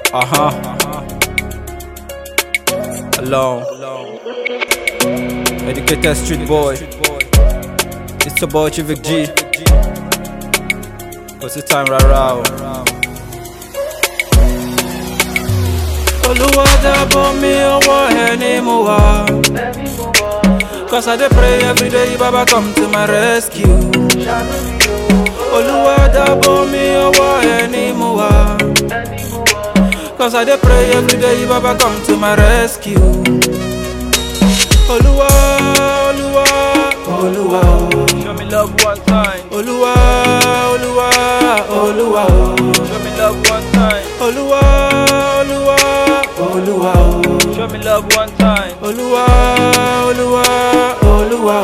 Alone. Educated street boy. It's your boy Chivik G. What's the time right now? Oluwa dabo mi owo anymore. Cause I dey pray every day, Baba come to my rescue. Oluwa dabo mi owo anymore. Cause I dey pray every day, Baba come to my rescue. Oluwa, Oluwa, Oluwa, show me love one time. Oluwa, Oluwa, Oluwa, show me love one time. Oluwa, Oluwa, Oluwa, show me love one time. Oluwa, Oluwa, Oluwa.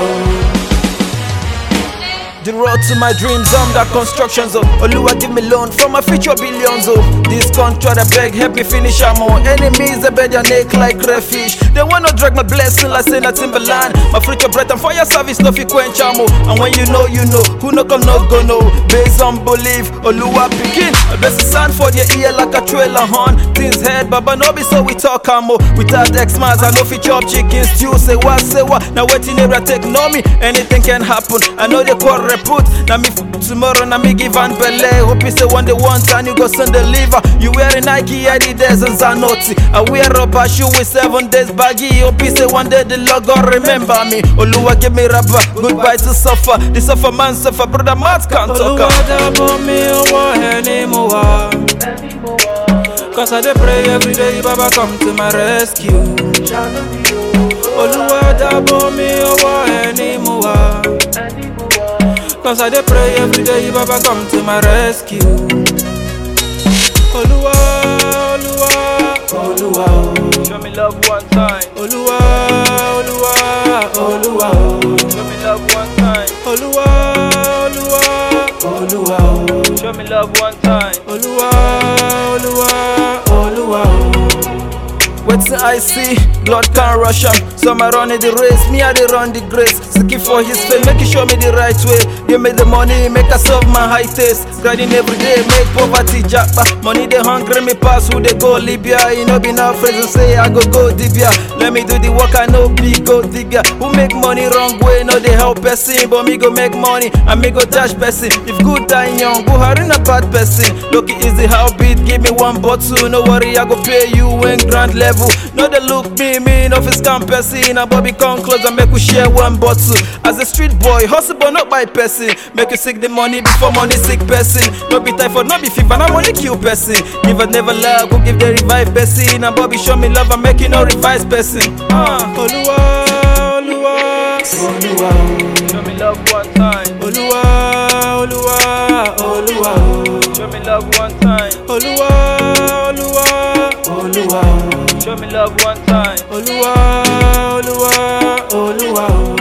The road to my dreams, that construction zone. Oluwa give me loan for my future billions. This contract I beg, help me finish more. Enemies they bend their neck like crayfish. They wanna drag my blessing like saying a Timberland. My future breath and fire service no fi quench amo. And when you know, who no come no go no. Based on belief, Oluwa begin. I bless the sound for your ear like a trailer horn. Things head, Baba no be so we talk amo. Without X-Mans I know fi chop chicken stew. Say what? Now waiting area take know me. Anything can happen. I know they quarrel. Put na me tomorrow na me give and belle. Hope you say one day one time you go send deliver. You wearing Nike, Adidas and Zanotti. I wear rubber shoe with 7 days baggy. Hope you say one day the Lord God remember me. Oluwa give me rubber, goodbye to suffer. The suffer man suffer, brother Matt can't talk. Oluwa dabo mi owo anymore. Cause I dey pray every day, Baba come to my rescue. Oluwa dabo mi owo anymore. Cause I dey pray every day, Baba come to my rescue. Oluwa, Oluwa, Oluwa, show me love one time. Oluwa, Oluwa, Oluwa, show me love one time. Oluwa, Oluwa, Oluwa, show me love one time. Oluwa, Oluwa, Oluwa. Wetin I see, Lord can't rush am. Some are running the race, me I dey run the grace. Seeking for his face, make he show me the right way. Give me the money, make I solve my high taste. Grinding every day, make poverty japa. Money they hungry, me pass who they go Libya. You know be now friends who say I go Dibia. Let me do the work, I know be go digger. Who make money wrong way, no they help person. But me go make money, and me go dash person. If good die young, Buhari na bad person. Look it easy how beat, give me one bottle. No worry, I go pay you in grand level. No they look me no fi scam person. And Bobby come close and make we share one bottle. As a street boy, hustle but not by person. Make you seek the money before money sick person. No be typhoid, no be fever, na money kill person. Give a never love, go give the revive person. And Bobby show me love and make you no revise person. Oluwa, Oluwa, Oluwa, show me love one time. Oluwa, Oluwa, Oluwa, show me love one time. Oluwa, Oluwa, Oluwa, show me love one time. Oluwa, Oluwa, Oluwa.